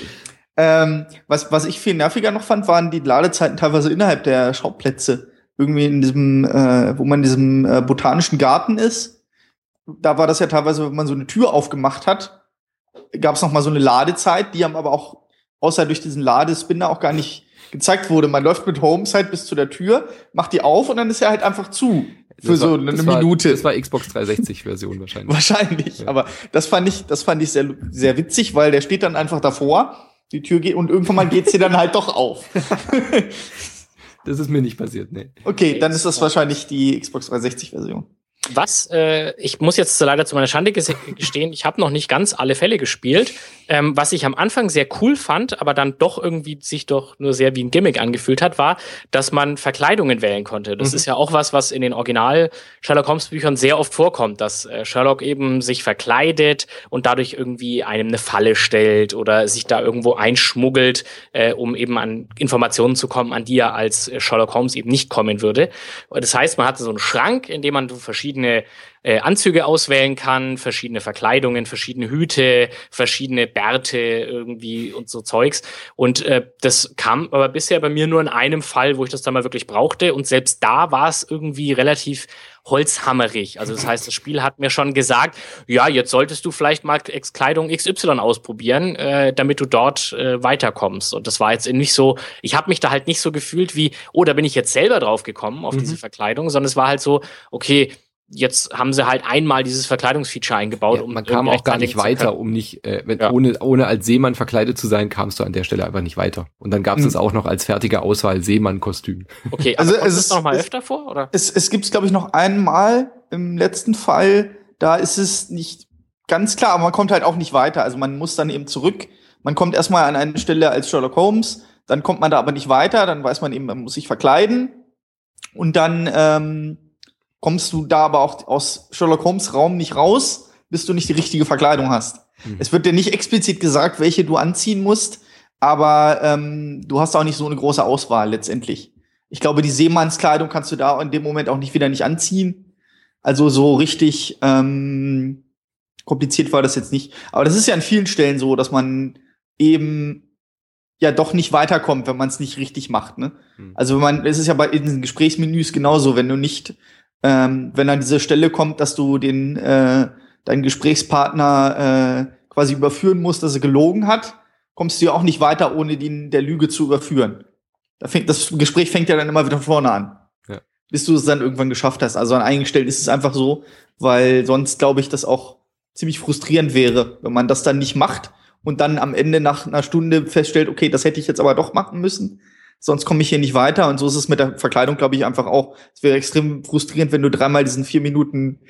Was ich viel nerviger noch fand, waren die Ladezeiten teilweise innerhalb der Schauplätze. Irgendwie in diesem, wo man in diesem botanischen Garten ist. Da war das ja teilweise, wenn man so eine Tür aufgemacht hat, gab es noch mal so eine Ladezeit, die haben aber auch, außer durch diesen Ladespinner, auch gar nicht gezeigt wurde. Man läuft mit Holmes halt bis zu der Tür, macht die auf und dann ist er halt einfach zu. Für so eine Minute. Das war Xbox 360-Version wahrscheinlich. Wahrscheinlich, ja. Aber das fand ich sehr, sehr witzig, weil der steht dann einfach davor, die Tür geht und irgendwann mal geht sie dann halt doch auf. Das ist mir nicht passiert, nee. Okay, dann ist das wahrscheinlich die Xbox 360-Version. Ich muss jetzt leider zu meiner Schande gestehen, ich habe noch nicht ganz alle Fälle gespielt. Was ich am Anfang sehr cool fand, aber dann doch irgendwie sich doch nur sehr wie ein Gimmick angefühlt hat, war, dass man Verkleidungen wählen konnte. Das ist ja auch was in den Original Sherlock Holmes Büchern sehr oft vorkommt, dass Sherlock eben sich verkleidet und dadurch irgendwie einem eine Falle stellt oder sich da irgendwo einschmuggelt, um eben an Informationen zu kommen, an die er als Sherlock Holmes eben nicht kommen würde. Das heißt, man hatte so einen Schrank, in dem man verschiedene Anzüge auswählen kann, verschiedene Verkleidungen, verschiedene Hüte, verschiedene Bärte irgendwie und so Zeugs. Und das kam aber bisher bei mir nur in einem Fall, wo ich das dann mal wirklich brauchte. Und selbst da war es irgendwie relativ holzhammerig. Also das heißt, das Spiel hat mir schon gesagt, ja, jetzt solltest du vielleicht mal Kleidung XY ausprobieren, damit du dort weiterkommst. Und das war jetzt nicht so, ich habe mich da halt nicht so gefühlt wie, oh, da bin ich jetzt selber drauf gekommen auf diese Verkleidung, sondern es war halt so, okay, jetzt haben sie halt einmal dieses Verkleidungsfeature eingebaut. Ja, man kam auch gar nicht weiter, um nicht, ohne als Seemann verkleidet zu sein, kamst du an der Stelle einfach nicht weiter. Und dann gab es auch noch als fertige Auswahl Seemann-Kostüm. Okay, also kommt es noch mal öfter vor, oder? Es gibt's, glaube ich, noch einmal im letzten Fall. Da ist es nicht ganz klar, aber man kommt halt auch nicht weiter. Also man muss dann eben zurück. Man kommt erstmal an eine Stelle als Sherlock Holmes, dann kommt man da aber nicht weiter, dann weiß man eben, man muss sich verkleiden. Und dann kommst du da aber auch aus Sherlock Holmes Raum nicht raus, bis du nicht die richtige Verkleidung hast. Es wird dir nicht explizit gesagt, welche du anziehen musst, aber du hast auch nicht so eine große Auswahl letztendlich. Ich glaube, die Seemannskleidung kannst du da in dem Moment auch nicht anziehen. Also so richtig kompliziert war das jetzt nicht. Aber das ist ja an vielen Stellen so, dass man eben ja doch nicht weiterkommt, wenn man es nicht richtig macht, ne? Also es ist ja in den Gesprächsmenüs genauso, wenn du nicht wenn an diese Stelle kommt, dass du deinen Gesprächspartner quasi überführen musst, dass er gelogen hat, kommst du ja auch nicht weiter, ohne ihn der Lüge zu überführen. Das Gespräch fängt ja dann immer wieder von vorne an. Ja. Bis du es dann irgendwann geschafft hast. Also an einigen Stellen ist es einfach so, weil sonst glaube ich, das auch ziemlich frustrierend wäre, wenn man das dann nicht macht und dann am Ende nach einer Stunde feststellt, okay, das hätte ich jetzt aber doch machen müssen. Sonst komme ich hier nicht weiter. Und so ist es mit der Verkleidung, glaube ich, einfach auch. Es wäre extrem frustrierend, wenn du 3-mal diesen 4 Minuten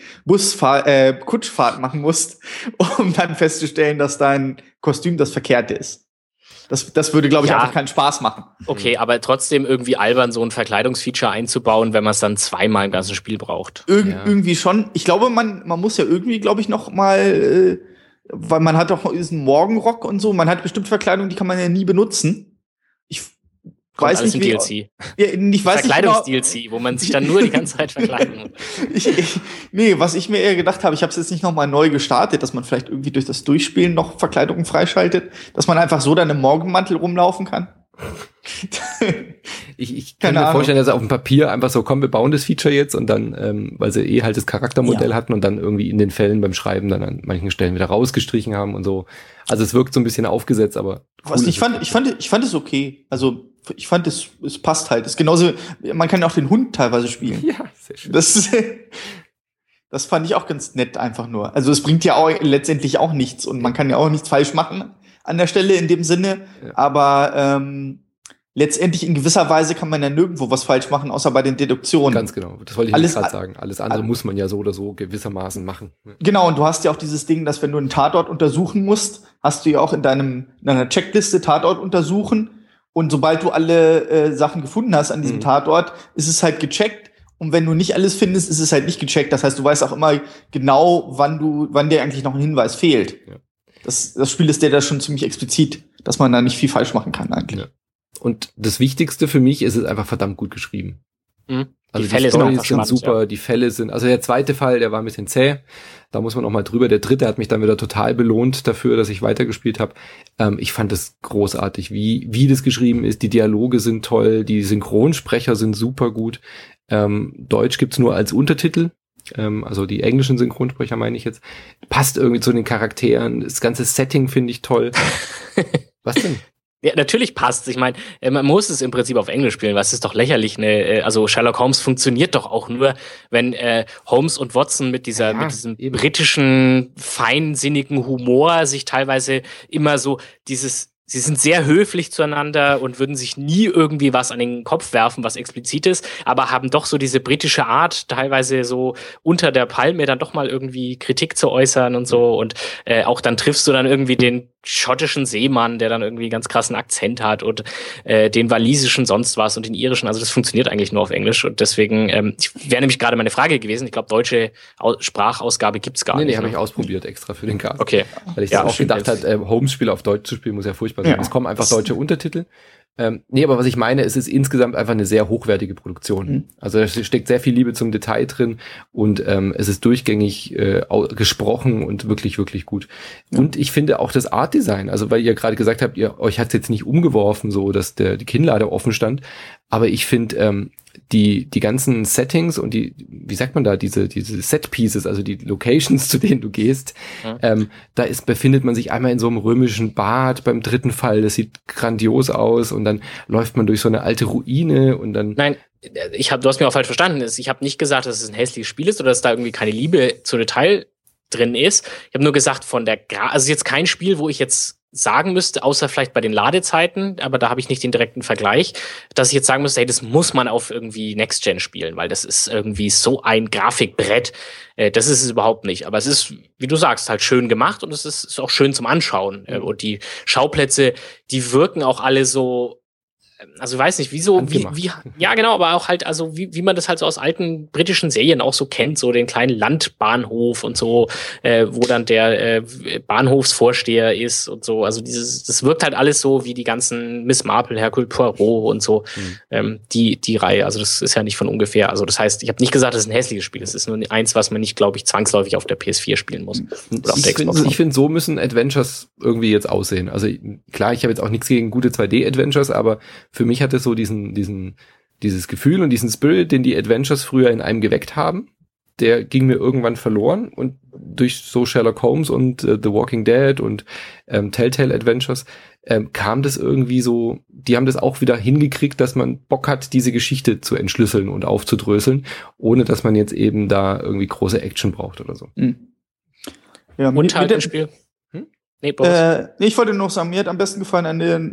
Kutschfahrt machen musst, um dann festzustellen, dass dein Kostüm das Verkehrte ist. Das würde, glaube ich, einfach keinen Spaß machen. Okay, aber trotzdem irgendwie albern, so ein Verkleidungsfeature einzubauen, wenn man es dann 2-mal im ganzen Spiel braucht. Irgendwie schon. Ich glaube, man muss ja irgendwie, glaube ich, noch mal, weil man hat doch diesen Morgenrock und so. Man hat bestimmt Verkleidung, die kann man ja nie benutzen. Ich weiß nicht, wie DLC. Ich weiß Verkleidungs-DLC, wo man sich dann nur die ganze Zeit verkleiden muss. Was ich mir eher gedacht habe, ich habe es jetzt nicht noch mal neu gestartet, dass man vielleicht irgendwie durch das Durchspielen noch Verkleidungen freischaltet, dass man einfach so dann im Morgenmantel rumlaufen kann. Ich kann mir vorstellen, dass auf dem Papier einfach so, komm, wir bauen das Feature jetzt und dann, weil sie halt das Charaktermodell hatten und dann irgendwie in den Fällen beim Schreiben dann an manchen Stellen wieder rausgestrichen haben und so. Also es wirkt so ein bisschen aufgesetzt, aber ich fand es okay. Also ich fand es passt halt. Es ist genauso, man kann auch den Hund teilweise spielen. Ja, sehr schön. Das fand ich auch ganz nett einfach nur. Also es bringt ja auch letztendlich auch nichts und man kann ja auch nichts falsch machen an der Stelle in dem Sinne. Ja. Aber letztendlich in gewisser Weise kann man ja nirgendwo was falsch machen, außer bei den Deduktionen. Ganz genau, das wollte ich gerade sagen. Alles andere muss man ja so oder so gewissermaßen machen. Genau, und du hast ja auch dieses Ding, dass wenn du einen Tatort untersuchen musst, hast du ja auch in deiner Checkliste Tatort untersuchen. Und sobald du alle Sachen gefunden hast an diesem Tatort, ist es halt gecheckt. Und wenn du nicht alles findest, ist es halt nicht gecheckt. Das heißt, du weißt auch immer genau, wann dir eigentlich noch ein Hinweis fehlt. Ja. Das Spiel ist dir da schon ziemlich explizit, dass man da nicht viel falsch machen kann eigentlich. Ja. Und das Wichtigste für mich ist es einfach verdammt gut geschrieben. Also die Fälle sind super, die Fälle sind, also der zweite Fall, der war ein bisschen zäh, da muss man auch mal drüber. Der dritte hat mich dann wieder total belohnt dafür, dass ich weitergespielt habe. Ich fand das großartig, wie das geschrieben ist, die Dialoge sind toll, die Synchronsprecher sind super gut. Deutsch gibt's nur als Untertitel, also die englischen Synchronsprecher meine ich jetzt. Passt irgendwie zu den Charakteren, das ganze Setting finde ich toll. Was denn? Ja, natürlich passt's. Ich meine, man muss es im Prinzip auf Englisch spielen, was ist doch lächerlich. Also Sherlock Holmes funktioniert doch auch nur, wenn Holmes und Watson mit diesem britischen, feinsinnigen Humor sich teilweise immer so sie sind sehr höflich zueinander und würden sich nie irgendwie was an den Kopf werfen, was explizit ist, aber haben doch so diese britische Art, teilweise so unter der Palme dann doch mal irgendwie Kritik zu äußern und so. Und auch dann triffst du dann irgendwie den schottischen Seemann, der dann irgendwie einen ganz krassen Akzent hat und den walisischen sonst was und den irischen. Also das funktioniert eigentlich nur auf Englisch. Und deswegen wäre nämlich gerade meine Frage gewesen. Ich glaube, deutsche Sprachausgabe gibt's gar nicht. Nee, habe ich ausprobiert extra für den Cast. Okay. Weil ich auch gedacht habe, Holmes-Spiel auf Deutsch zu spielen muss ja furchtbar sein. Es kommen einfach deutsche Untertitel. Nee, aber was ich meine, es ist insgesamt einfach eine sehr hochwertige Produktion. Also da steckt sehr viel Liebe zum Detail drin und es ist durchgängig gesprochen und wirklich, wirklich gut. Und ich finde auch das Artdesign, also weil ihr gerade gesagt habt, euch hat's jetzt nicht umgeworfen, so dass die Kinnlade offen stand, aber ich finde die ganzen Settings und wie sagt man da, diese Set-Pieces, also die Locations, zu denen du gehst, befindet man sich einmal in so einem römischen Bad beim dritten Fall, das sieht grandios aus und dann läuft man durch so eine alte Ruine und dann... Nein, du hast mich auch falsch verstanden. Ich habe nicht gesagt, dass es ein hässliches Spiel ist oder dass da irgendwie keine Liebe zu Detail drin ist. Ich habe nur gesagt, also jetzt kein Spiel, wo ich jetzt sagen müsste, außer vielleicht bei den Ladezeiten, aber da habe ich nicht den direkten Vergleich, dass ich jetzt sagen müsste, hey, das muss man auf irgendwie Next-Gen spielen, weil das ist irgendwie so ein Grafikbrett. Das ist es überhaupt nicht. Aber es ist, wie du sagst, halt schön gemacht und es ist auch schön zum Anschauen. Und die Schauplätze, die wirken auch alle so, also ich weiß nicht, ja genau, aber auch halt, also wie man das halt so aus alten britischen Serien auch so kennt, so den kleinen Landbahnhof und so, wo dann der Bahnhofsvorsteher ist und so, also das wirkt halt alles so wie die ganzen Miss Marple, Hercule Poirot und so, die Reihe, also das ist ja nicht von ungefähr, also das heißt, ich habe nicht gesagt, das ist ein hässliches Spiel, es ist nur eins, was man nicht, glaube ich, zwangsläufig auf der PS4 spielen muss. Oder auf der Xbox. Ich finde, so müssen Adventures irgendwie jetzt aussehen, also klar, ich habe jetzt auch nichts gegen gute 2D-Adventures, aber für mich hat es so dieses Gefühl und diesen Spirit, den die Adventures früher in einem geweckt haben, der ging mir irgendwann verloren und durch so Sherlock Holmes und The Walking Dead und Telltale Adventures kam das irgendwie so, die haben das auch wieder hingekriegt, dass man Bock hat, diese Geschichte zu entschlüsseln und aufzudröseln, ohne dass man jetzt eben da irgendwie große Action braucht oder so. Ja, und halt ein Spiel. Nee, ich wollte noch sagen, mir hat am besten gefallen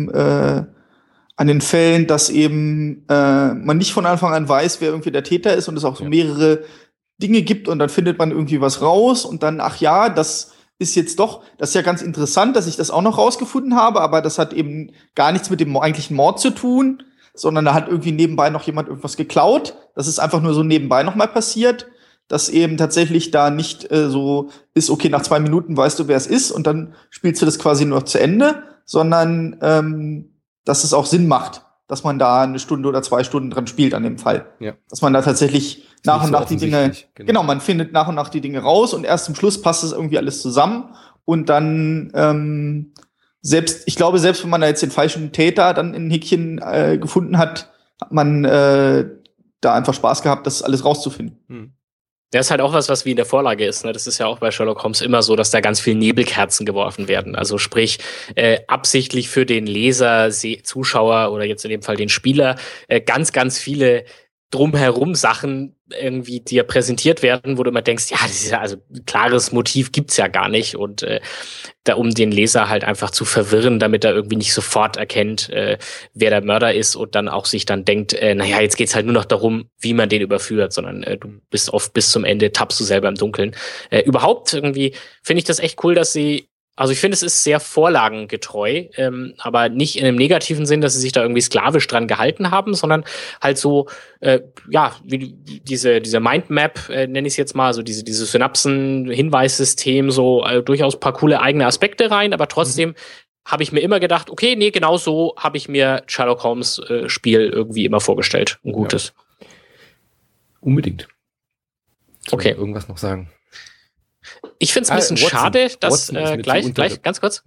an den Fällen, dass eben man nicht von Anfang an weiß, wer irgendwie der Täter ist und es auch so mehrere Dinge gibt und dann findet man irgendwie was raus und dann, ach ja, das ist ja ganz interessant, dass ich das auch noch rausgefunden habe, aber das hat eben gar nichts mit dem eigentlichen Mord zu tun, sondern da hat irgendwie nebenbei noch jemand irgendwas geklaut. Das ist einfach nur so nebenbei noch mal passiert, dass eben tatsächlich da nicht so ist, okay, nach 2 Minuten weißt du, wer es ist und dann spielst du das quasi nur zu Ende, sondern dass es auch Sinn macht, dass man da 1 Stunde oder 2 Stunden dran spielt an dem Fall. Ja. Dass man da tatsächlich nach und nach die Dinge, genau, man findet nach und nach die Dinge raus und erst zum Schluss passt es irgendwie alles zusammen und dann ich glaube, selbst wenn man da jetzt den falschen Täter dann in Häkchen gefunden hat, hat man da einfach Spaß gehabt, das alles rauszufinden. Der ist halt auch was wie in der Vorlage ist. Ne? Das ist ja auch bei Sherlock Holmes immer so, dass da ganz viel Nebelkerzen geworfen werden. Also sprich, absichtlich für den Leser, Zuschauer oder jetzt in dem Fall den Spieler, ganz, ganz viele drumherum Sachen irgendwie dir präsentiert werden, wo du immer denkst, ja, das ist ja, also ein klares Motiv gibt's ja gar nicht und da um den Leser halt einfach zu verwirren, damit er irgendwie nicht sofort erkennt, wer der Mörder ist und dann auch sich dann denkt, naja, jetzt geht's halt nur noch darum, wie man den überführt, sondern du bist oft bis zum Ende, tappst du selber im Dunkeln. Überhaupt irgendwie finde ich das echt cool, dass also ich finde, es ist sehr vorlagengetreu, aber nicht in einem negativen Sinn, dass sie sich da irgendwie sklavisch dran gehalten haben, sondern halt so, wie diese Mindmap, nenne ich es jetzt mal, also diese Synapsen-Hinweissystem, so durchaus ein paar coole eigene Aspekte rein, aber trotzdem habe ich mir immer gedacht, okay, nee, genau so habe ich mir Sherlock Holmes Spiel irgendwie immer vorgestellt. Ein gutes. Ja. Unbedingt. Okay. Irgendwas noch sagen? Ich finde es ein bisschen schade, dass gleich, ganz kurz.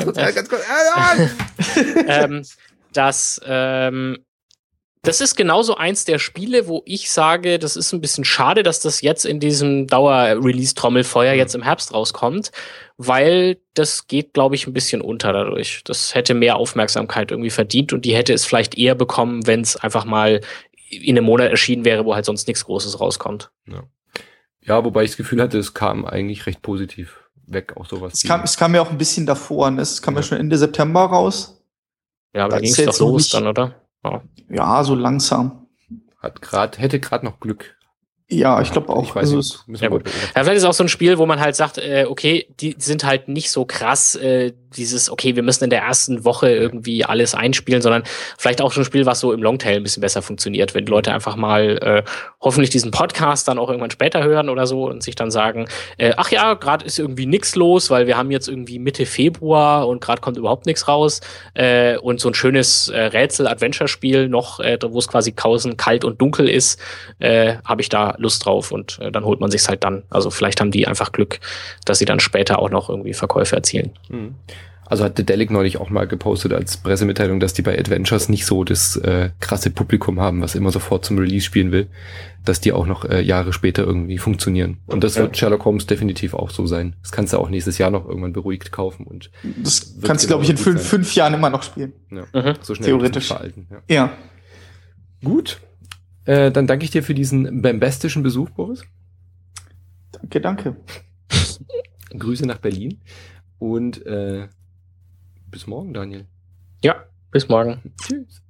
Dass das ist genauso eins der Spiele, wo ich sage, das ist ein bisschen schade, dass das jetzt in diesem Dauer-Release-Trommelfeuer jetzt im Herbst rauskommt, weil das geht, glaube ich, ein bisschen unter dadurch. Das hätte mehr Aufmerksamkeit irgendwie verdient und die hätte es vielleicht eher bekommen, wenn es einfach mal in einem Monat erschienen wäre, wo halt sonst nichts Großes rauskommt. Ja, wobei ich das Gefühl hatte, es kam eigentlich recht positiv weg, auch sowas. Es kam ja auch ein bisschen davor, ne? Es kam ja schon Ende September raus. Ja, aber da ging es doch los dann, oder? Ja, so langsam. Hätte gerade noch Glück. Ja, ich glaube auch. Ich weiß nicht. Ja, gut. Ja, vielleicht ist es auch so ein Spiel, wo man halt sagt, okay, die sind halt nicht so krass, okay, wir müssen in der ersten Woche irgendwie alles einspielen, sondern vielleicht auch so ein Spiel, was so im Longtail ein bisschen besser funktioniert, wenn die Leute einfach mal hoffentlich diesen Podcast dann auch irgendwann später hören oder so und sich dann sagen, ach ja, gerade ist irgendwie nichts los, weil wir haben jetzt irgendwie Mitte Februar und gerade kommt überhaupt nichts raus und so ein schönes Rätsel-Adventure-Spiel noch, wo es quasi kalt und dunkel ist, habe ich da Lust drauf und dann holt man sich's halt dann. Also vielleicht haben die einfach Glück, dass sie dann später auch noch irgendwie Verkäufe erzielen. Also hat Dedelic neulich auch mal gepostet als Pressemitteilung, dass die bei Adventures nicht so das krasse Publikum haben, was immer sofort zum Release spielen will, dass die auch noch Jahre später irgendwie funktionieren. Und das wird Sherlock Holmes definitiv auch so sein. Das kannst du auch nächstes Jahr noch irgendwann beruhigt kaufen. Und das kannst du, glaube ich, in 5 Jahren immer noch spielen. Ja. So schnell theoretisch veralten. Ja. Gut. Dann danke ich dir für diesen bombastischen Besuch, Boris. Danke. Grüße nach Berlin und bis morgen, Daniel. Ja, bis morgen. Tschüss.